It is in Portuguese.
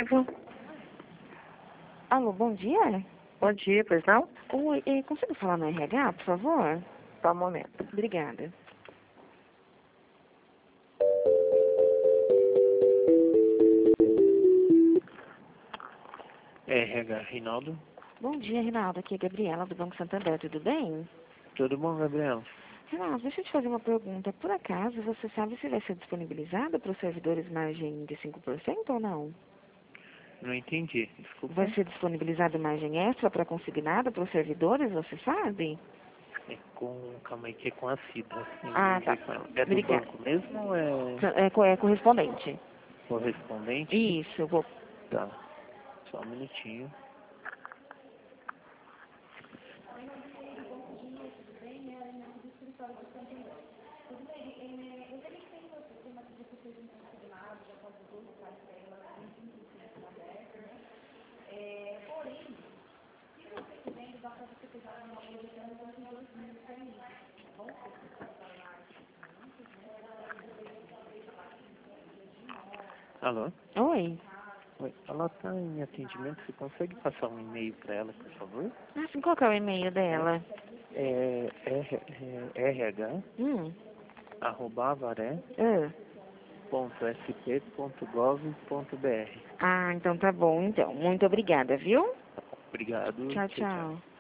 Vivo. Alô, bom dia. Bom dia, pois não? Oi, consigo falar no RH, por favor? Só um momento. Obrigada. RH, Rinaldo. Bom dia, Rinaldo. Aqui é Gabriela, do Banco Santander. Tudo bem? Tudo bom, Gabriela? Rinaldo, deixa eu te fazer uma pergunta. Por acaso, você sabe se vai ser disponibilizado para os servidores margem de 5% ou não? Não entendi, desculpa. Vai ser disponibilizado margem extra para consignada para os servidores, você sabe? Calma aí, que é com a Cida. Ah, tá. É do Obrigada. banco mesmo ou é É correspondente. correspondente? Isso, eu vou... Tá, só um minutinho. Alô? Oi. Oi, ela está em atendimento, você consegue passar um e-mail para ela, por favor? Ah, sim, qual que é o e-mail dela? RH, Hum. @avaré.sp.gov.br. Ah, então tá bom, então. Muito obrigada, viu? Obrigado, Tchau, tchau, tchau. tchau.